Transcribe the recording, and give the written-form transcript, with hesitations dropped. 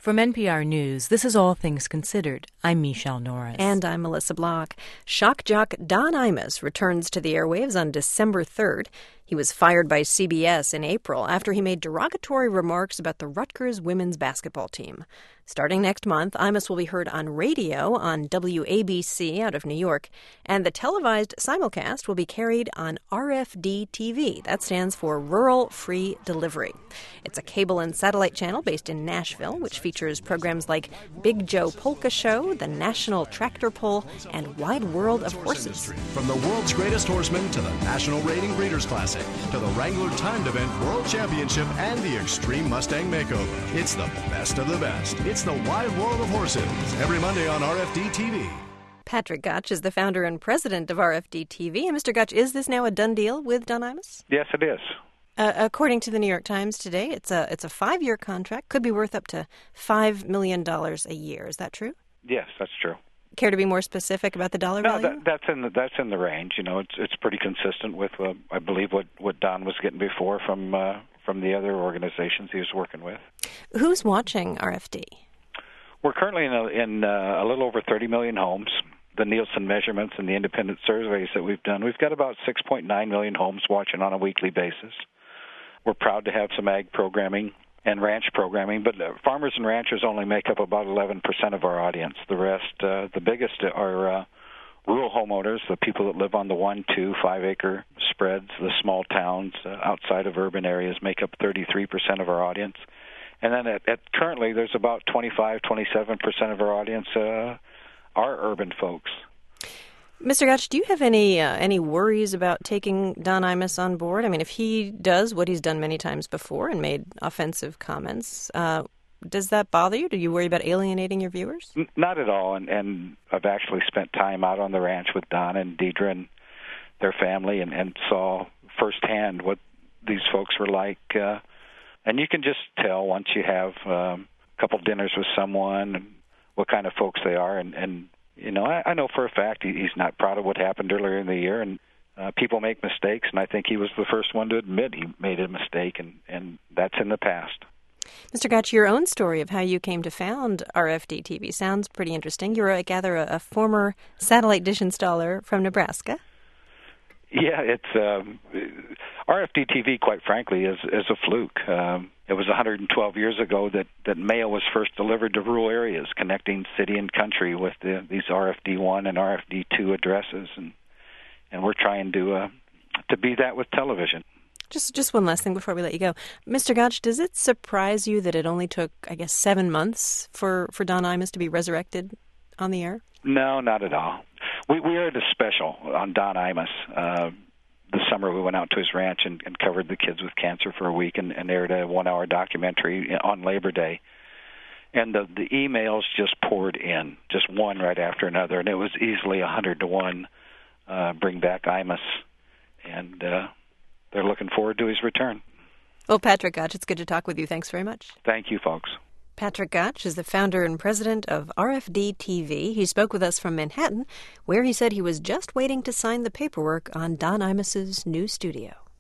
From NPR News, this is All Things Considered. I'm Michelle Norris. And I'm Melissa Block. Shock jock Don Imus returns to the airwaves on December 3rd. He was fired by CBS in April after he made derogatory remarks about the Rutgers women's basketball team. Starting next month, Imus will be heard on radio on WABC out of New York, and the televised simulcast will be carried on RFD-TV. That stands for Rural Free Delivery. It's a cable and satellite channel based in Nashville, which features programs like Big Joe Polka Show, The National Tractor Pull, and Wide World of Horses. From the world's greatest horsemen to the National Rating Breeders' Classic to the Wrangler Timed Event World Championship and the Extreme Mustang Makeover. It's the best of the best. It's the Wide World of Horses, every Monday on RFD-TV. Patrick Gotch is the founder and president of RFD-TV. And Mr. Gotch, is this now a done deal with Don Imus? Yes, it is. According to the New York Times today, it's a 5-year contract, could be worth up to $5 million a year. Is that true? Yes, that's true. Care to be more specific about the dollar value? No, that's in the range. You know, it's pretty consistent with I believe what Don was getting before from the other organizations he was working with. Who's watching RFD? We're currently in a little over 30 million homes. The Nielsen measurements and the independent surveys that we've done, we've got about 6.9 million homes watching on a weekly basis. We're proud to have some ag programming and ranch programming, but farmers and ranchers only make up about 11% of our audience. The rest, the biggest are rural homeowners, the people that live on the 1, 2, 5 acre spreads, the small towns outside of urban areas make up 33% of our audience. And then at currently, there's about 27% of our audience are urban folks. Mr. Gotch, do you have any worries about taking Don Imus on board? I mean, if he does what he's done many times before and made offensive comments, does that bother you? Do you worry about alienating your viewers? Not at all, and I've actually spent time out on the ranch with Don and Deidre and their family and saw firsthand what these folks were like. And you can just tell once you have a couple dinners with someone what kind of folks they are. And you know, I know for a fact he's not proud of what happened earlier in the year, and people make mistakes, and I think he was the first one to admit he made a mistake, and that's in the past. Mr. Gotch, your own story of how you came to found RFD-TV sounds pretty interesting. You're, I gather, a former satellite dish installer from Nebraska. Yeah, it's RFD-TV, quite frankly, is a fluke. It was 112 years ago that mail was first delivered to rural areas, connecting city and country with these RFD1 and RFD2 addresses, and we're trying to be that with television. Just one last thing before we let you go. Mr. Gotch, does it surprise you that it only took, 7 months for Don Imus to be resurrected on the air? No, not at all. We aired a special on Don Imus. This summer we went out to his ranch and covered the kids with cancer for a week and aired a 1-hour documentary on Labor Day. And the emails just poured in, just one right after another, and it was easily 100-1 bring back Imus. And they're looking forward to his return. Well, Patrick Gotch, it's good to talk with you. Thanks very much. Thank you, folks. Patrick Gotch is the founder and president of RFD-TV. He spoke with us from Manhattan, where he said he was just waiting to sign the paperwork on Don Imus's new studio.